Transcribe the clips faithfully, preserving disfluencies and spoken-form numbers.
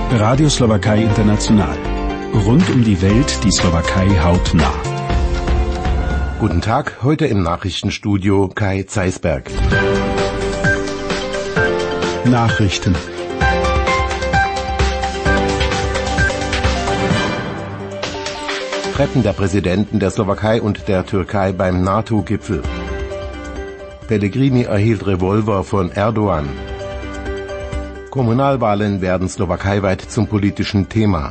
Radio Slowakei International. Rund um die Welt die Slowakei hautnah. Guten Tag, heute im Nachrichtenstudio Kai Zeisberg. Nachrichten. Treffen der Präsidenten der Slowakei und der Türkei beim NATO-Gipfel. Pellegrini erhielt Revolver von Erdogan. Kommunalwahlen werden slowakeiweit zum politischen Thema.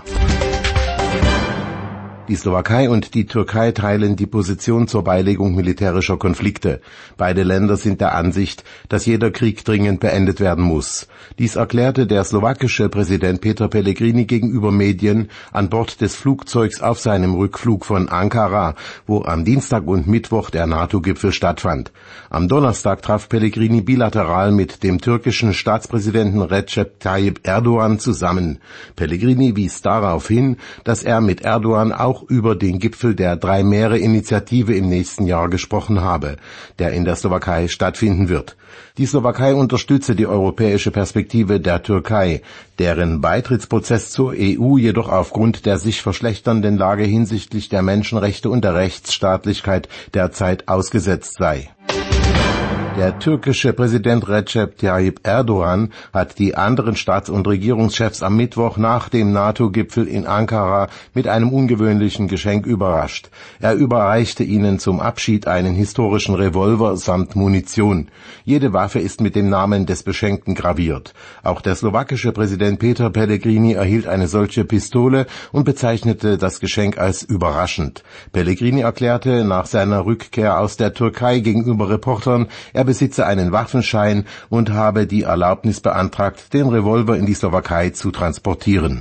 Die Slowakei und die Türkei teilen die Position zur Beilegung militärischer Konflikte. Beide Länder sind der Ansicht, dass jeder Krieg dringend beendet werden muss. Dies erklärte der slowakische Präsident Peter Pellegrini gegenüber Medien an Bord des Flugzeugs auf seinem Rückflug von Ankara, wo am Dienstag und Mittwoch der NATO-Gipfel stattfand. Am Donnerstag traf Pellegrini bilateral mit dem türkischen Staatspräsidenten Recep Tayyip Erdogan zusammen. Pellegrini wies darauf hin, dass er mit Erdogan auch über den Gipfel der Drei-Meere-Initiative im nächsten Jahr gesprochen habe, der in der Slowakei stattfinden wird. Die Slowakei unterstütze die europäische Perspektive der Türkei, deren Beitrittsprozess zur E U jedoch aufgrund der sich verschlechternden Lage hinsichtlich der Menschenrechte und der Rechtsstaatlichkeit derzeit ausgesetzt sei. Der türkische Präsident Recep Tayyip Erdogan hat die anderen Staats- und Regierungschefs am Mittwoch nach dem NATO-Gipfel in Ankara mit einem ungewöhnlichen Geschenk überrascht. Er überreichte ihnen zum Abschied einen historischen Revolver samt Munition. Jede Waffe ist mit dem Namen des Beschenkten graviert. Auch der slowakische Präsident Peter Pellegrini erhielt eine solche Pistole und bezeichnete das Geschenk als überraschend. Pellegrini erklärte nach seiner Rückkehr aus der Türkei gegenüber Reportern, er besitze einen Waffenschein und habe die Erlaubnis beantragt, den Revolver in die Slowakei zu transportieren.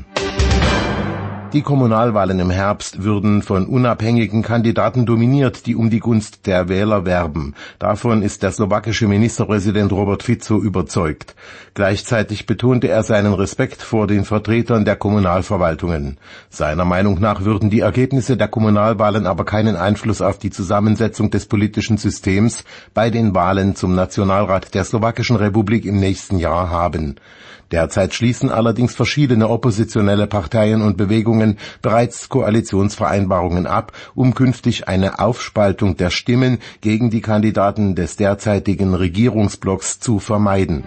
Die Kommunalwahlen im Herbst würden von unabhängigen Kandidaten dominiert, die um die Gunst der Wähler werben. Davon ist der slowakische Ministerpräsident Robert Fico überzeugt. Gleichzeitig betonte er seinen Respekt vor den Vertretern der Kommunalverwaltungen. Seiner Meinung nach würden die Ergebnisse der Kommunalwahlen aber keinen Einfluss auf die Zusammensetzung des politischen Systems bei den Wahlen zum Nationalrat der Slowakischen Republik im nächsten Jahr haben. Derzeit schließen allerdings verschiedene oppositionelle Parteien und Bewegungen bereits Koalitionsvereinbarungen ab, um künftig eine Aufspaltung der Stimmen gegen die Kandidaten des derzeitigen Regierungsblocks zu vermeiden.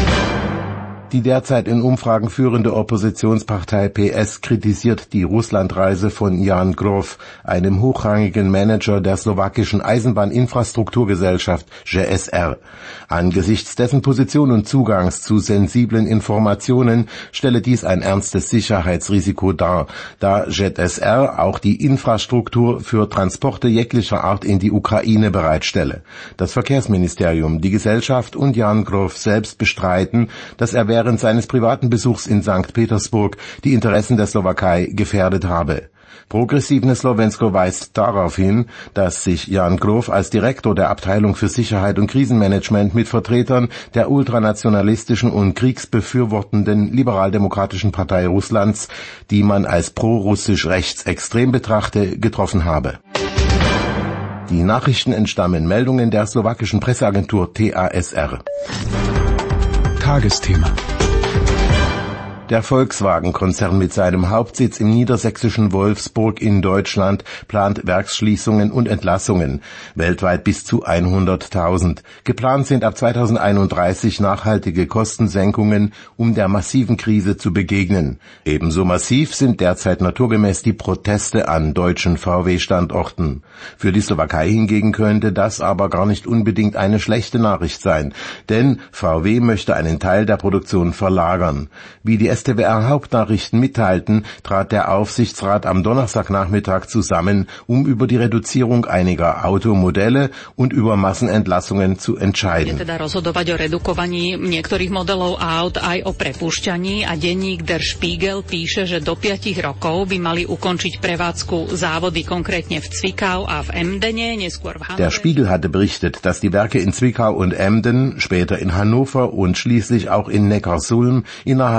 Die derzeit in Umfragen führende Oppositionspartei P S kritisiert die Russlandreise von Jan Grof, einem hochrangigen Manager der slowakischen Eisenbahninfrastrukturgesellschaft J S R. Angesichts dessen Position und Zugangs zu sensiblen Informationen stelle dies ein ernstes Sicherheitsrisiko dar, da J S R auch die Infrastruktur für Transporte jeglicher Art in die Ukraine bereitstelle. Das Verkehrsministerium, die Gesellschaft und Jan Grof selbst bestreiten, dass er während seines privaten Besuchs in Sankt Petersburg die Interessen der Slowakei gefährdet habe. Progressivne Slovensko weist darauf hin, dass sich Jan Grof als Direktor der Abteilung für Sicherheit und Krisenmanagement mit Vertretern der ultranationalistischen und kriegsbefürwortenden liberaldemokratischen Partei Russlands, die man als pro-russisch rechtsextrem betrachte, getroffen habe. Die Nachrichten entstammen Meldungen der slowakischen Presseagentur T A S R. Tagesthema. Der Volkswagen-Konzern mit seinem Hauptsitz im niedersächsischen Wolfsburg in Deutschland plant Werksschließungen und Entlassungen, weltweit bis zu hunderttausend. Geplant sind ab zweitausendeinunddreißig nachhaltige Kostensenkungen, um der massiven Krise zu begegnen. Ebenso massiv sind derzeit naturgemäß die Proteste an deutschen V W-Standorten. Für die Slowakei hingegen könnte das aber gar nicht unbedingt eine schlechte Nachricht sein, denn V W möchte einen Teil der Produktion verlagern. Wie die S T W R-Hauptnachrichten mitteilten, trat der Aufsichtsrat am Donnerstagnachmittag zusammen, um über die Reduzierung einiger Automodelle und über Massenentlassungen zu entscheiden. Teda rozhodovať o redukovaní niektorých modelov aut aj o prepúšťaní a denník Der Spiegel píše, že do piatich rokov by mali ukončiť prevádzku závody konkrétne v Zwickau a v Emdene, neskôr v Hannovere. Der Spiegel hatte berichtet, dass die Werke in Zwickau und Emden, später in Hannover und schließlich auch in Neckarsulm innerhalb von fünf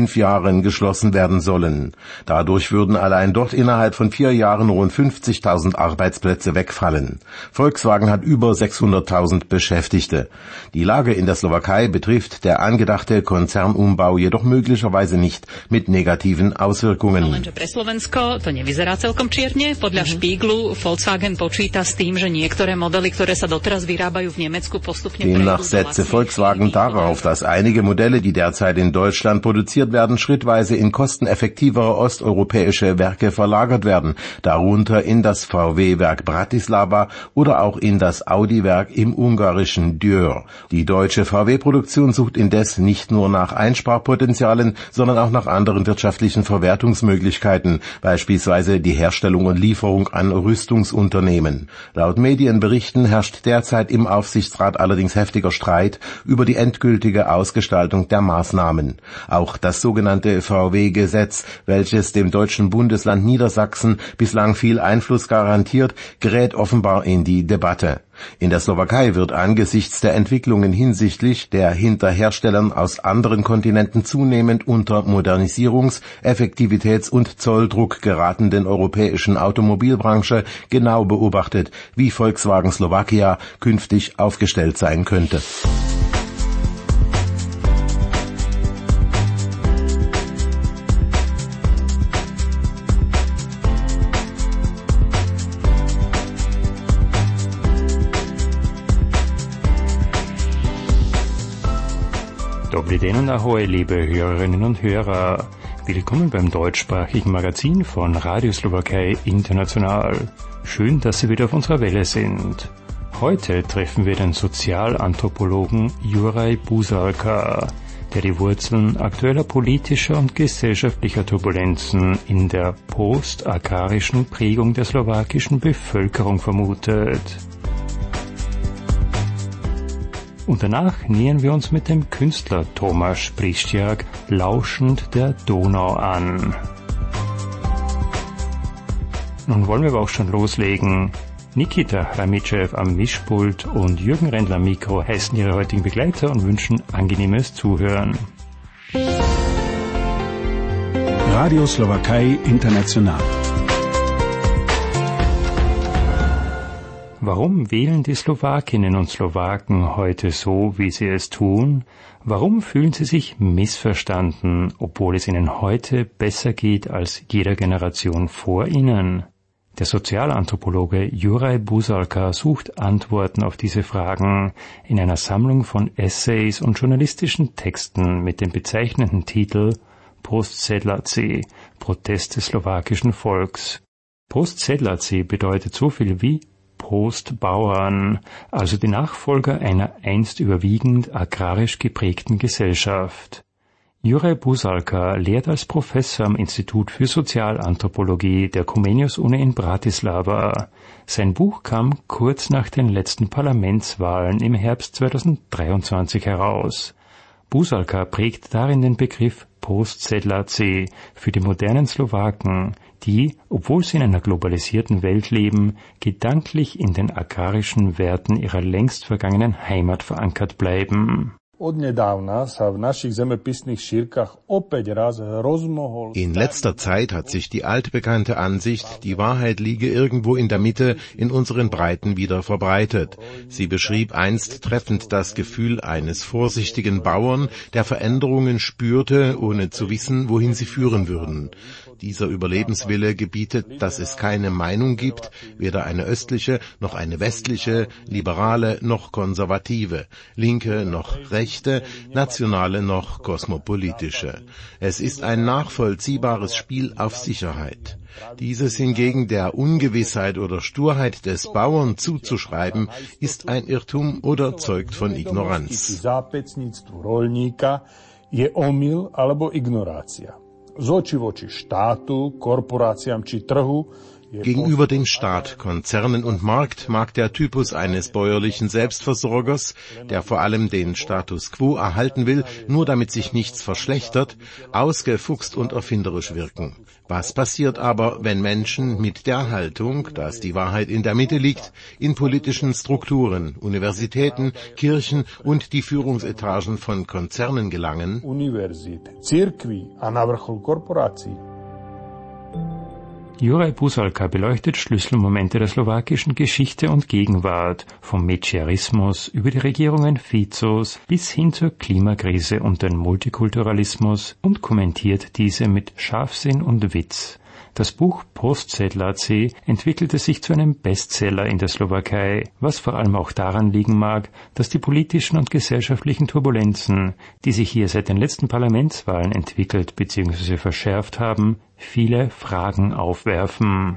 fünf Jahren geschlossen werden sollen. Dadurch würden allein dort innerhalb von vier Jahren rund fünfzigtausend Arbeitsplätze wegfallen. Volkswagen hat über sechshunderttausend Beschäftigte. Die Lage in der Slowakei betrifft der angedachte Konzernumbau jedoch möglicherweise nicht mit negativen Auswirkungen. Lenže pre Slovensko to nevyzerá celkom čierne. Podľa Spiegelu Volkswagen počíta s tým, že niektoré modely, ktoré sa doteraz vyrábajú v Nemecku, postupne Demnach setze Volkswagen darauf, dass einige Modelle, die derzeit in Deutschland produziert werden, schrittweise in kosteneffektivere osteuropäische Werke verlagert werden, darunter in das V W-Werk Bratislava oder auch in das Audi-Werk im ungarischen Győr. Die deutsche V W-Produktion sucht indes nicht nur nach Einsparpotenzialen, sondern auch nach anderen wirtschaftlichen Verwertungsmöglichkeiten, beispielsweise die Herstellung und Lieferung an Rüstungsunternehmen. Laut Medienberichten herrscht derzeit im Aufsichtsrat allerdings heftiger Streit über die endgültige Ausgestaltung der Maßnahmen. Auch das sogenannte V W-Gesetz, welches dem deutschen Bundesland Niedersachsen bislang viel Einfluss garantiert, gerät offenbar in die Debatte. In der Slowakei wird angesichts der Entwicklungen hinsichtlich der hinter Herstellern aus anderen Kontinenten zunehmend unter Modernisierungs-, Effektivitäts- und Zolldruck geratenden europäischen Automobilbranche genau beobachtet, wie Volkswagen Slowakia künftig aufgestellt sein könnte. Dobry den und ahoi, liebe Hörerinnen und Hörer. Willkommen beim deutschsprachigen Magazin von Radio Slowakei International. Schön, dass Sie wieder auf unserer Welle sind. Heute treffen wir den Sozialanthropologen Juraj Buzalka, der die Wurzeln aktueller politischer und gesellschaftlicher Turbulenzen in der postagrarischen Prägung der slowakischen Bevölkerung vermutet. Und danach nähern wir uns mit dem Künstler Tomasz Pristiak lauschend der Donau an. Nun wollen wir aber auch schon loslegen. Nikita Hramitschew am Mischpult und Jürgen Rendler am Mikro heißen ihre heutigen Begleiter und wünschen angenehmes Zuhören. Radio Slowakei International. Warum wählen die Slowakinnen und Slowaken heute so, wie sie es tun? Warum fühlen sie sich missverstanden, obwohl es ihnen heute besser geht als jeder Generation vor ihnen? Der Sozialanthropologe Juraj Buzalka sucht Antworten auf diese Fragen in einer Sammlung von Essays und journalistischen Texten mit dem bezeichnenden Titel Postsedlaci, Protest des slowakischen Volks. Postsedlaci bedeutet so viel wie Postbauern, also die Nachfolger einer einst überwiegend agrarisch geprägten Gesellschaft. Juraj Buzalka lehrt als Professor am Institut für Sozialanthropologie der Comenius-Uni in Bratislava. Sein Buch kam kurz nach den letzten Parlamentswahlen im Herbst zweitausenddreiundzwanzig heraus. Buzalka prägt darin den Begriff Postsedlaci für die modernen Slowaken, die, obwohl sie in einer globalisierten Welt leben, gedanklich in den agrarischen Werten ihrer längst vergangenen Heimat verankert bleiben. In letzter Zeit hat sich die altbekannte Ansicht, die Wahrheit liege irgendwo in der Mitte, in unseren Breiten wieder verbreitet. Sie beschrieb einst treffend das Gefühl eines vorsichtigen Bauern, der Veränderungen spürte, ohne zu wissen, wohin sie führen würden. Dieser Überlebenswille gebietet, dass es keine Meinung gibt, weder eine östliche noch eine westliche, liberale noch konservative, linke noch rechte, nationale noch kosmopolitische. Es ist ein nachvollziehbares Spiel auf Sicherheit. Dieses hingegen der Ungewissheit oder Sturheit des Bauern zuzuschreiben, ist ein Irrtum oder zeugt von Ignoranz. Z oči voči štátu, korporáciám či trhu, Gegenüber dem Staat, Konzernen und Markt mag der Typus eines bäuerlichen Selbstversorgers, der vor allem den Status quo erhalten will, nur damit sich nichts verschlechtert, ausgefuchst und erfinderisch wirken. Was passiert aber, wenn Menschen mit der Haltung, dass die Wahrheit in der Mitte liegt, in politischen Strukturen, Universitäten, Kirchen und die Führungsetagen von Konzernen gelangen? Juraj Buzalka beleuchtet Schlüsselmomente der slowakischen Geschichte und Gegenwart, vom Mečiarismus über die Regierungen Ficos bis hin zur Klimakrise und den Multikulturalismus und kommentiert diese mit Scharfsinn und Witz. Das Buch Postsedláci entwickelte sich zu einem Bestseller in der Slowakei, was vor allem auch daran liegen mag, dass die politischen und gesellschaftlichen Turbulenzen, die sich hier seit den letzten Parlamentswahlen entwickelt bzw. verschärft haben, viele Fragen aufwerfen.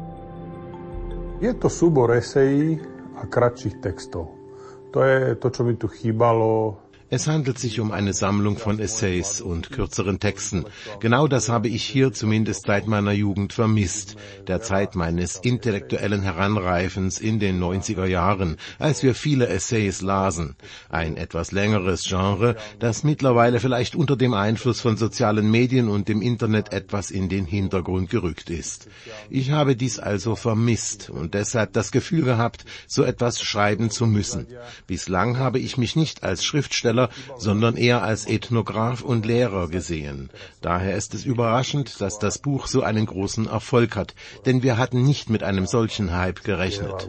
Je to súbor esejí a kratších textov. To je to, čo mi tu chýbalo. Es handelt sich um eine Sammlung von Essays und kürzeren Texten. Genau das habe ich hier zumindest seit meiner Jugend vermisst, der Zeit meines intellektuellen Heranreifens in den neunziger Jahren, als wir viele Essays lasen. Ein etwas längeres Genre, das mittlerweile vielleicht unter dem Einfluss von sozialen Medien und dem Internet etwas in den Hintergrund gerückt ist. Ich habe dies also vermisst und deshalb das Gefühl gehabt, so etwas schreiben zu müssen. Bislang habe ich mich nicht als Schriftsteller, sondern eher als Ethnograph und Lehrer gesehen. Daher ist es überraschend, dass das Buch so einen großen Erfolg hat, denn wir hatten nicht mit einem solchen Hype gerechnet.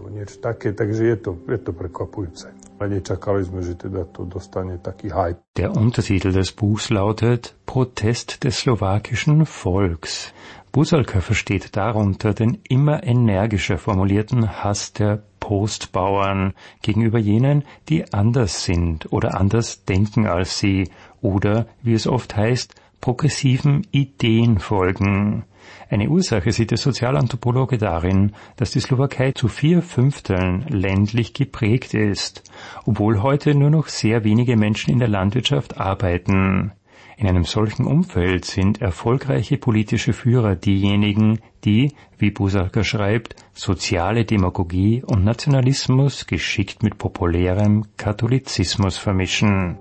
Der Untertitel des Buchs lautet Protest des slowakischen Volks. Buzalka versteht darunter den immer energischer formulierten Hass der Postbauern gegenüber jenen, die anders sind oder anders denken als sie oder, wie es oft heißt, progressiven Ideen folgen. Eine Ursache sieht der Sozialanthropologe darin, dass die Slowakei zu vier Fünfteln ländlich geprägt ist, obwohl heute nur noch sehr wenige Menschen in der Landwirtschaft arbeiten. In einem solchen Umfeld sind erfolgreiche politische Führer diejenigen, die, wie Buzalka schreibt, soziale Demagogie und Nationalismus geschickt mit populärem Katholizismus vermischen.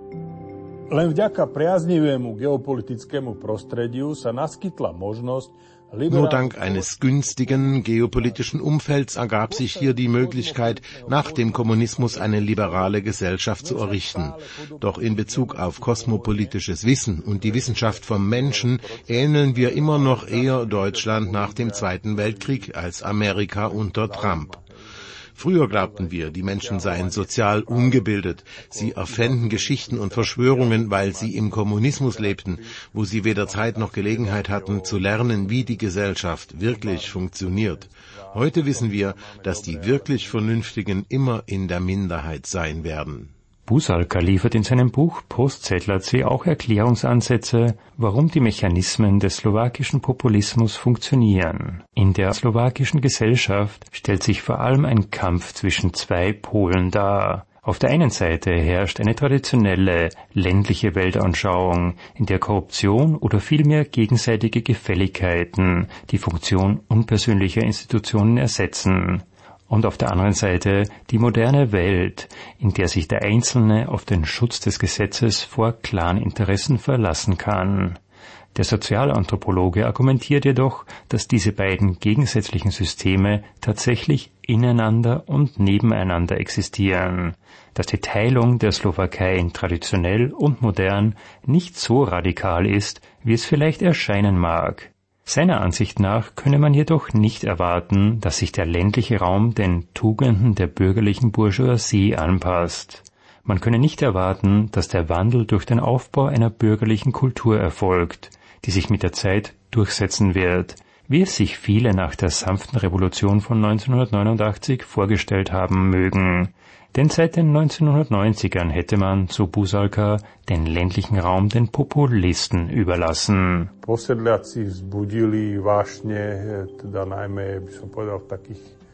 Len vďaka priaznivému geopolitickému prostrediu sa naskytla možnosť. Nur dank eines günstigen geopolitischen Umfelds ergab sich hier die Möglichkeit, nach dem Kommunismus eine liberale Gesellschaft zu errichten. Doch in Bezug auf kosmopolitisches Wissen und die Wissenschaft vom Menschen ähneln wir immer noch eher Deutschland nach dem Zweiten Weltkrieg als Amerika unter Trump. Früher glaubten wir, die Menschen seien sozial ungebildet. Sie erfänden Geschichten und Verschwörungen, weil sie im Kommunismus lebten, wo sie weder Zeit noch Gelegenheit hatten, zu lernen, wie die Gesellschaft wirklich funktioniert. Heute wissen wir, dass die wirklich Vernünftigen immer in der Minderheit sein werden. Buzalka liefert in seinem Buch Postsedláci auch Erklärungsansätze, warum die Mechanismen des slowakischen Populismus funktionieren. In der slowakischen Gesellschaft stellt sich vor allem ein Kampf zwischen zwei Polen dar. Auf der einen Seite herrscht eine traditionelle, ländliche Weltanschauung, in der Korruption oder vielmehr gegenseitige Gefälligkeiten die Funktion unpersönlicher Institutionen ersetzen. Und auf der anderen Seite die moderne Welt, in der sich der Einzelne auf den Schutz des Gesetzes vor Claninteressen verlassen kann. Der Sozialanthropologe argumentiert jedoch, dass diese beiden gegensätzlichen Systeme tatsächlich ineinander und nebeneinander existieren, dass die Teilung der Slowakei in traditionell und modern nicht so radikal ist, wie es vielleicht erscheinen mag. Seiner Ansicht nach könne man jedoch nicht erwarten, dass sich der ländliche Raum den Tugenden der bürgerlichen Bourgeoisie anpasst. Man könne nicht erwarten, dass der Wandel durch den Aufbau einer bürgerlichen Kultur erfolgt, die sich mit der Zeit durchsetzen wird, wie es sich viele nach der sanften Revolution von neunzehnhundertneunundachtzig vorgestellt haben mögen. Denn seit den neunzehnhundertneunzigern hätte man, so Buzalka, den ländlichen Raum den Populisten überlassen. Posedláci vzbudili vášne, teda najmä, by som povedal, v takých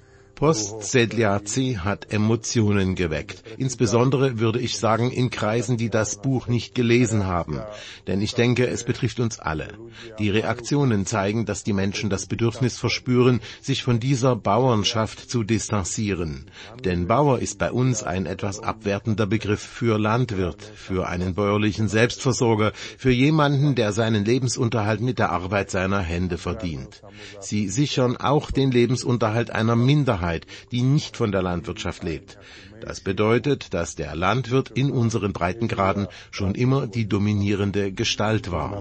Post-Sedliaci hat Emotionen geweckt. Insbesondere würde ich sagen in Kreisen, die das Buch nicht gelesen haben. Denn ich denke, es betrifft uns alle. Die Reaktionen zeigen, dass die Menschen das Bedürfnis verspüren, sich von dieser Bauernschaft zu distanzieren. Denn Bauer ist bei uns ein etwas abwertender Begriff für Landwirt, für einen bäuerlichen Selbstversorger, für jemanden, der seinen Lebensunterhalt mit der Arbeit seiner Hände verdient. Sie sichern auch den Lebensunterhalt einer Minderheit, die nicht von der Landwirtschaft lebt. Das bedeutet, dass der Landwirt in unseren Breitengraden schon immer die dominierende Gestalt war.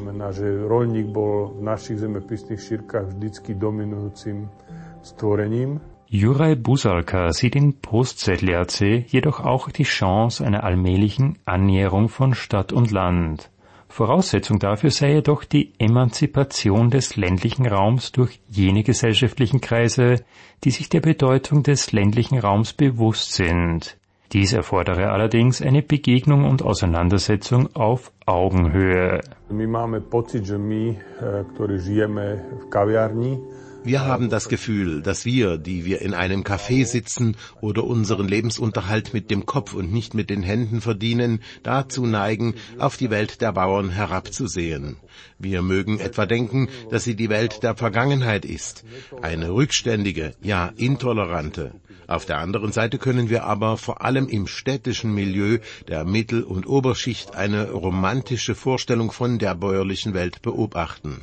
Juraj Buzalka sieht in Post-Sedliaci jedoch auch die Chance einer allmählichen Annäherung von Stadt und Land. Voraussetzung dafür sei jedoch die Emanzipation des ländlichen Raums durch jene gesellschaftlichen Kreise, die sich der Bedeutung des ländlichen Raums bewusst sind. Dies erfordere allerdings eine Begegnung und Auseinandersetzung auf Augenhöhe. Wir haben das Gefühl, dass wir, die wir in einem Café sitzen oder unseren Lebensunterhalt mit dem Kopf und nicht mit den Händen verdienen, dazu neigen, auf die Welt der Bauern herabzusehen. Wir mögen etwa denken, dass sie die Welt der Vergangenheit ist, eine rückständige, ja intolerante. Auf der anderen Seite können wir aber vor allem im städtischen Milieu der Mittel- und Oberschicht eine romantische Vorstellung von der bäuerlichen Welt beobachten.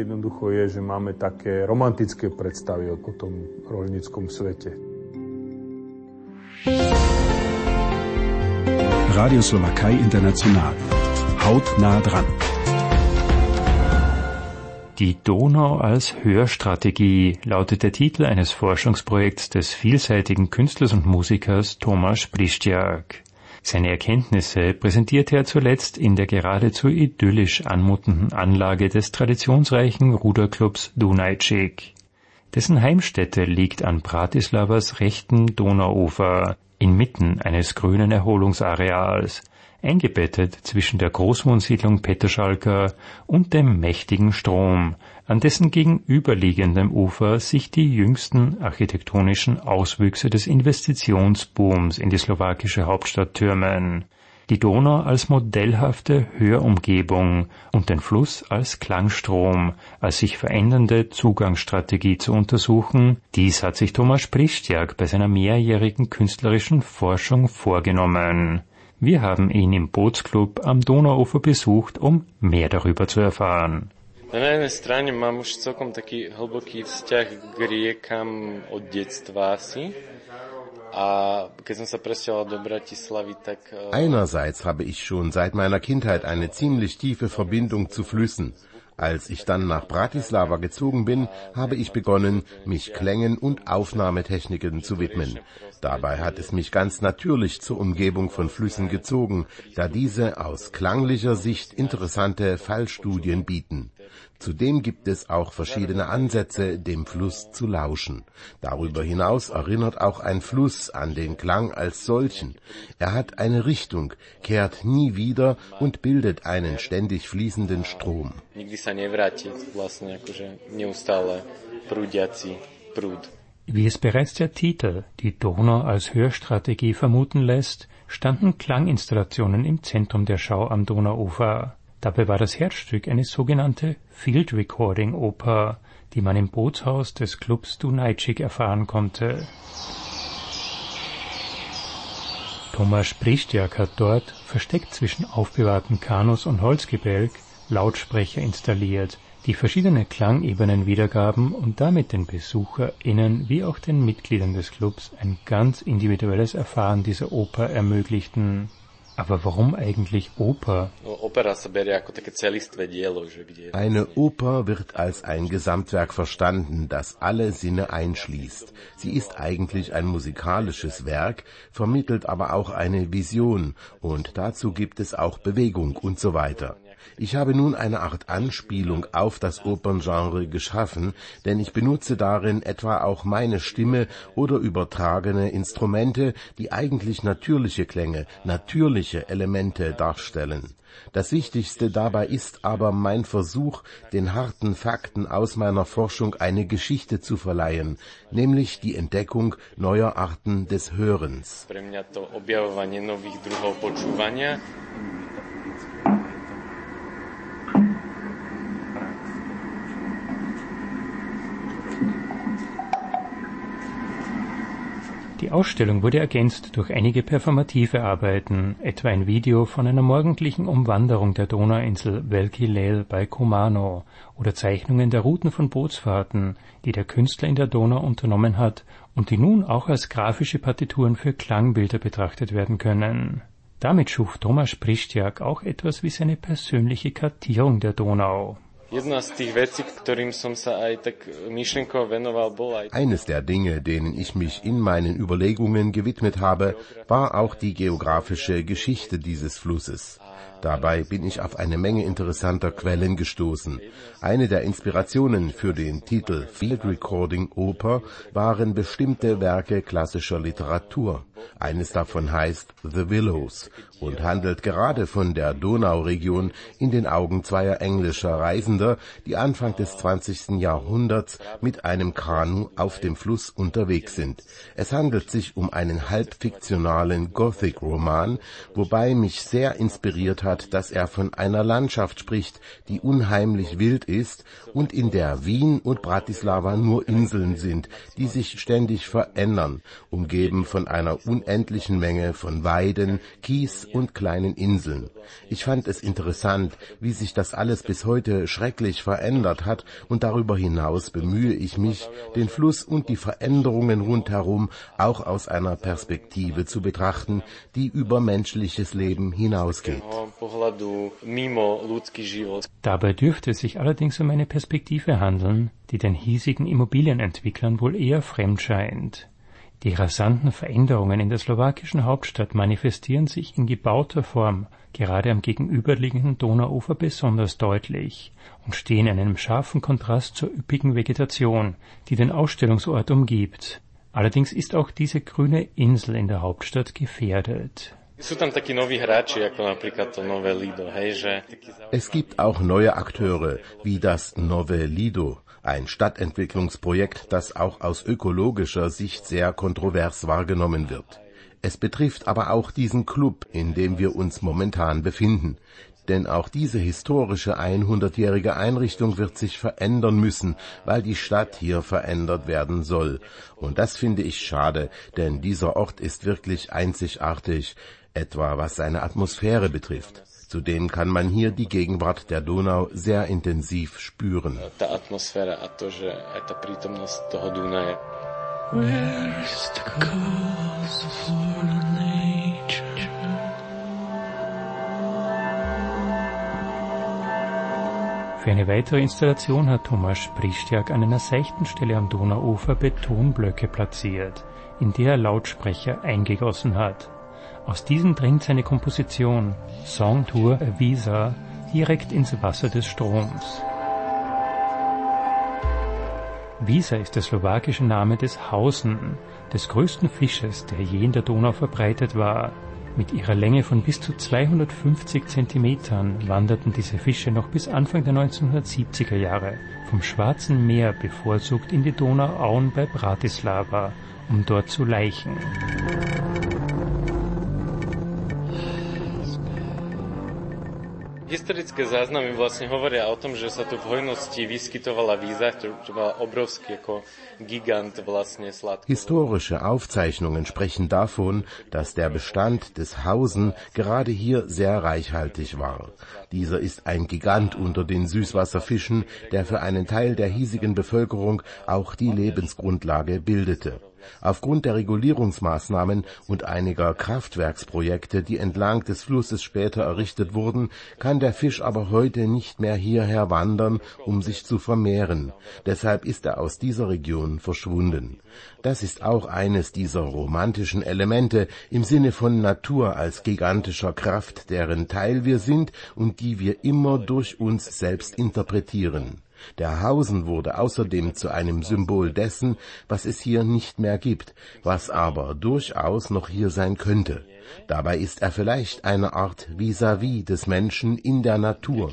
Radio Slowakei International. Hautnah dran. Die Donau als Hörstrategie lautet der Titel eines Forschungsprojekts des vielseitigen Künstlers und Musikers Tomasz Brisztyak. Seine Erkenntnisse präsentierte er zuletzt in der geradezu idyllisch anmutenden Anlage des traditionsreichen Ruderclubs Dunajczyk. Dessen Heimstätte liegt an Bratislavas rechten Donauufer, inmitten eines grünen Erholungsareals, eingebettet zwischen der Großwohnsiedlung Petržalka und dem mächtigen Strom, an dessen gegenüberliegendem Ufer sich die jüngsten architektonischen Auswüchse des Investitionsbooms in die slowakische Hauptstadt türmen. Die Donau als modellhafte Hörumgebung und den Fluss als Klangstrom, als sich verändernde Zugangsstrategie zu untersuchen, dies hat sich Tomasz Brisztyak bei seiner mehrjährigen künstlerischen Forschung vorgenommen. Wir haben ihn im Bootsclub am Donauufer besucht, um mehr darüber zu erfahren. Na jednej strane mám už celkom taký hlboký vzťah k riekam od detstva asi. A keď som sa presťahoval do Bratislavy, tak Einerseits habe ich schon seit meiner Kindheit eine ziemlich tiefe Verbindung zu Flüssen. Als ich dann nach Bratislava gezogen bin, habe ich begonnen, mich Klängen und Aufnahmetechniken zu widmen. Dabei hat es mich ganz natürlich zur Umgebung von Flüssen gezogen, da diese aus klanglicher Sicht interessante Fallstudien bieten. Zudem gibt es auch verschiedene Ansätze, dem Fluss zu lauschen. Darüber hinaus erinnert auch ein Fluss an den Klang als solchen. Er hat eine Richtung, kehrt nie wieder und bildet einen ständig fließenden Strom. Wie es bereits der Titel, die Donau als Hörstrategie, vermuten lässt, standen Klanginstallationen im Zentrum der Schau am Donauufer. Dabei war das Herzstück eine sogenannte Field Recording Oper, die man im Bootshaus des Clubs Dunajczyk erfahren konnte. Tomasz Brisztyak hat dort, versteckt zwischen aufbewahrten Kanus und Holzgebälk, Lautsprecher installiert, die verschiedene Klangebenen wiedergaben und damit den BesucherInnen wie auch den Mitgliedern des Clubs ein ganz individuelles Erfahren dieser Oper ermöglichten. Aber warum eigentlich Oper? Eine Oper wird als ein Gesamtwerk verstanden, das alle Sinne einschließt. Sie ist eigentlich ein musikalisches Werk, vermittelt aber auch eine Vision und dazu gibt es auch Bewegung und so weiter. Ich habe nun eine Art Anspielung auf das Operngenre geschaffen, denn ich benutze darin etwa auch meine Stimme oder übertragene Instrumente, die eigentlich natürliche Klänge, natürliche Elemente darstellen. Das Wichtigste dabei ist aber mein Versuch, den harten Fakten aus meiner Forschung eine Geschichte zu verleihen, nämlich die Entdeckung neuer Arten des Hörens. Die Ausstellung wurde ergänzt durch einige performative Arbeiten, etwa ein Video von einer morgendlichen Umwanderung der Donauinsel Velki Lel bei Kumano oder Zeichnungen der Routen von Bootsfahrten, die der Künstler in der Donau unternommen hat und die nun auch als grafische Partituren für Klangbilder betrachtet werden können. Damit schuf Tomáš Prišťák auch etwas wie seine persönliche Kartierung der Donau. Eines der Dinge, denen ich mich in meinen Überlegungen gewidmet habe, war auch die geografische Geschichte dieses Flusses. Dabei bin ich auf eine Menge interessanter Quellen gestoßen. Eine der Inspirationen für den Titel Field Recording Oper waren bestimmte Werke klassischer Literatur. Eines davon heißt The Willows und handelt gerade von der Donauregion in den Augen zweier englischer Reisender, die Anfang des zwanzigsten Jahrhunderts mit einem Kanu auf dem Fluss unterwegs sind. Es handelt sich um einen halbfiktionalen Gothic-Roman, wobei mich sehr inspiriert hat, dass er von einer Landschaft spricht, die unheimlich wild ist und in der Wien und Bratislava nur Inseln sind, die sich ständig verändern, umgeben von einer unendlichen Menge von Weiden, Kies und kleinen Inseln. Ich fand es interessant, wie sich das alles bis heute schrecklich verändert hat, und darüber hinaus bemühe ich mich, den Fluss und die Veränderungen rundherum auch aus einer Perspektive zu betrachten, die über menschliches Leben hinausgeht. Dabei dürfte es sich allerdings um eine Perspektive handeln, die den hiesigen Immobilienentwicklern wohl eher fremd scheint. Die rasanten Veränderungen in der slowakischen Hauptstadt manifestieren sich in gebauter Form gerade am gegenüberliegenden Donauufer besonders deutlich und stehen in einem scharfen Kontrast zur üppigen Vegetation, die den Ausstellungsort umgibt. Allerdings ist auch diese grüne Insel in der Hauptstadt gefährdet. Es gibt auch neue Akteure, wie das Nové Lido, ein Stadtentwicklungsprojekt, das auch aus ökologischer Sicht sehr kontrovers wahrgenommen wird. Es betrifft aber auch diesen Club, in dem wir uns momentan befinden. Denn auch diese historische hundertjährige Einrichtung wird sich verändern müssen, weil die Stadt hier verändert werden soll. Und das finde ich schade, denn dieser Ort ist wirklich einzigartig, etwa was seine Atmosphäre betrifft. Zudem kann man hier die Gegenwart der Donau sehr intensiv spüren. Ta atmosféra a to, že aj tá prítomnosť toho Dunaja. Where is the cause for nature? Für eine weitere Installation hat Tomáš Prišťák an einer seichten Stelle am Donauufer Betonblöcke platziert, in der er Lautsprecher eingegossen hat. Aus diesen dringt seine Komposition Song Tour Visa direkt ins Wasser des Stroms. Visa ist der slowakische Name des Hausen, des größten Fisches, der je in der Donau verbreitet war. Mit ihrer Länge von bis zu zweihundertfünfzig Zentimetern wanderten diese Fische noch bis Anfang der neunzehnhundertsiebziger Jahre vom Schwarzen Meer bevorzugt in die Donauauen bei Bratislava, um dort zu laichen. Historické záznamy vlastne hovoria o tom, že sa tu v hojnosti vyskytovala víza, čo bola obrovský ako gigant vlastne sladký. Historische Aufzeichnungen sprechen davon, dass der Bestand des Hausen gerade hier sehr reichhaltig war. Dieser ist ein Gigant unter den Süßwasserfischen, der für einen Teil der hiesigen Bevölkerung auch die Lebensgrundlage bildete. Aufgrund der Regulierungsmaßnahmen und einiger Kraftwerksprojekte, die entlang des Flusses später errichtet wurden, kann der Fisch aber heute nicht mehr hierher wandern, um sich zu vermehren. Deshalb ist er aus dieser Region verschwunden. Das ist auch eines dieser romantischen Elemente im Sinne von Natur als gigantischer Kraft, deren Teil wir sind und die wir immer durch uns selbst interpretieren. Der Hausen wurde außerdem zu einem Symbol dessen, was es hier nicht mehr gibt, was aber durchaus noch hier sein könnte. Dabei ist er vielleicht eine Art Vis-à-vis des Menschen in der Natur.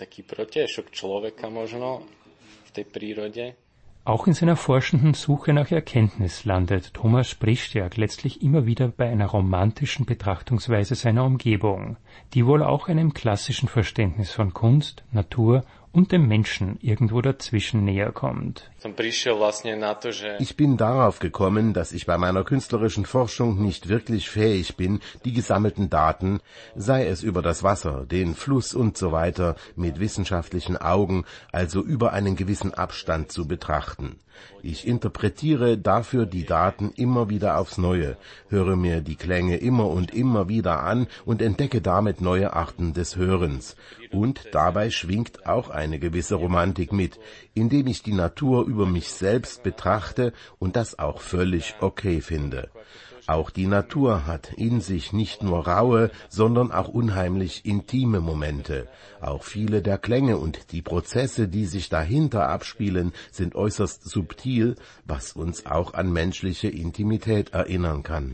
Auch in seiner forschenden Suche nach Erkenntnis landet Thomas Prischjak letztlich immer wieder bei einer romantischen Betrachtungsweise seiner Umgebung, die wohl auch einem klassischen Verständnis von Kunst, Natur und dem Menschen irgendwo dazwischen näher kommt. Ich bin darauf gekommen, dass ich bei meiner künstlerischen Forschung nicht wirklich fähig bin, die gesammelten Daten, sei es über das Wasser, den Fluss und so weiter, mit wissenschaftlichen Augen, also über einen gewissen Abstand zu betrachten. Ich interpretiere dafür die Daten immer wieder aufs Neue, höre mir die Klänge immer und immer wieder an und entdecke damit neue Arten des Hörens. Und dabei schwingt auch eine gewisse Romantik mit, indem ich die Natur über mich selbst betrachte und das auch völlig okay finde. Auch die Natur hat in sich nicht nur raue, sondern auch unheimlich intime Momente. Auch viele der Klänge und die Prozesse, die sich dahinter abspielen, sind äußerst subtil, was uns auch an menschliche Intimität erinnern kann.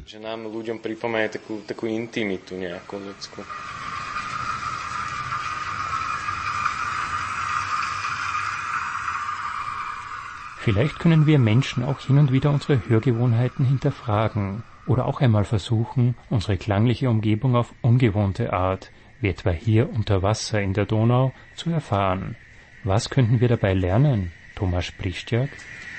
Vielleicht können wir Menschen auch hin und wieder unsere Hörgewohnheiten hinterfragen oder auch einmal versuchen, unsere klangliche Umgebung auf ungewohnte Art, wie etwa hier unter Wasser in der Donau, zu erfahren. Was könnten wir dabei lernen, Thomas Prischjak?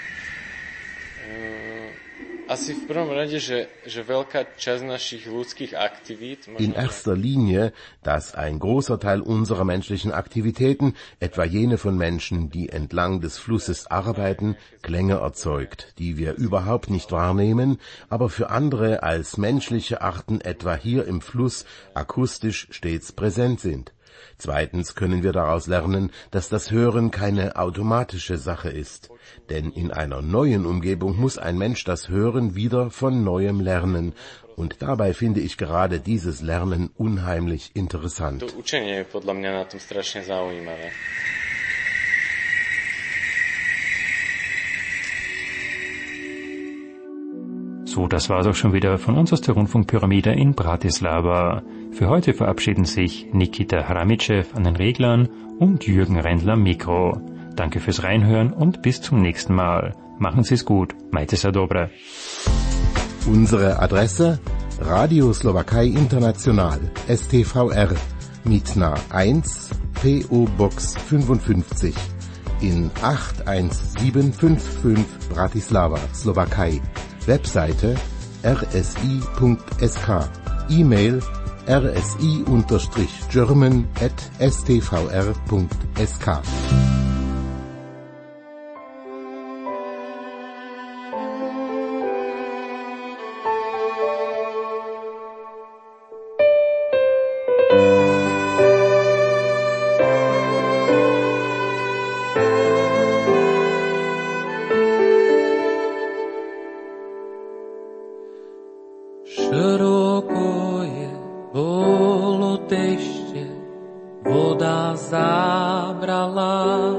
In erster Linie, dass ein großer Teil unserer menschlichen Aktivitäten, etwa jene von Menschen, die entlang des Flusses arbeiten, Klänge erzeugt, die wir überhaupt nicht wahrnehmen, aber für andere als menschliche Arten, etwa hier im Fluss, akustisch stets präsent sind. Zweitens können wir daraus lernen, dass das Hören keine automatische Sache ist. Denn in einer neuen Umgebung muss ein Mensch das Hören wieder von Neuem lernen. Und dabei finde ich gerade dieses Lernen unheimlich interessant. So, das war's auch schon wieder von uns aus der Rundfunkpyramide in Bratislava. Für heute verabschieden sich Nikita Hramitschew an den Reglern und Jürgen Rendler am Mikro. Danke fürs Reinhören und bis zum nächsten Mal. Machen Sie's gut. Majte sa dobre. Unsere Adresse: Radio Slowakei International, S T V R, Mitna eins, P O Box fünfundfünfzig, in acht eins sieben fünf fünf Bratislava, Slowakei. Webseite r s i punkt s k, E-Mail r s i German at s t v r punkt s k. Široko je bolo dešte, voda zabrala.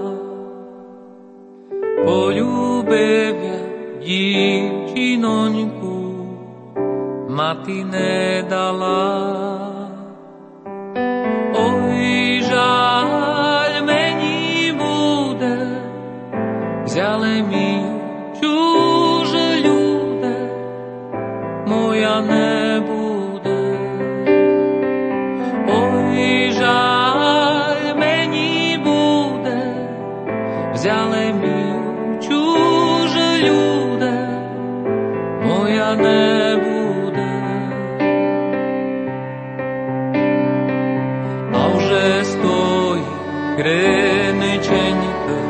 Poľúbevia dívčinoňku, mati nedala. Oj, žaľ mení bude, vzale mi čúže ľude, moja nebude. Oj, žaľ mení bude, vzale mi čúže ľude, moja nebude. A že stojí krenečeňka